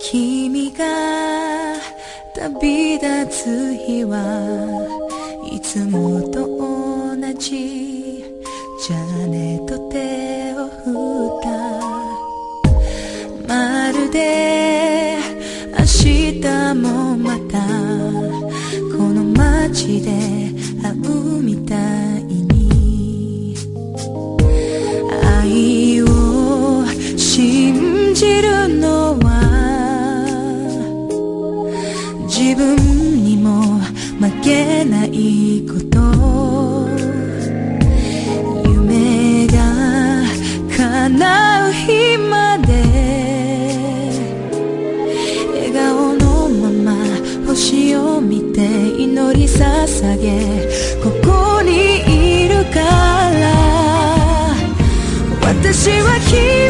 君が旅立つ日はいつもと同じ。じゃあねと手を振った。まるで明日もまたこの街で会うみたいに、愛を信じるのは自分にも負けないこと。夢が叶う日まで笑顔のまま星を見て祈り捧げ、ここにいるから。私は君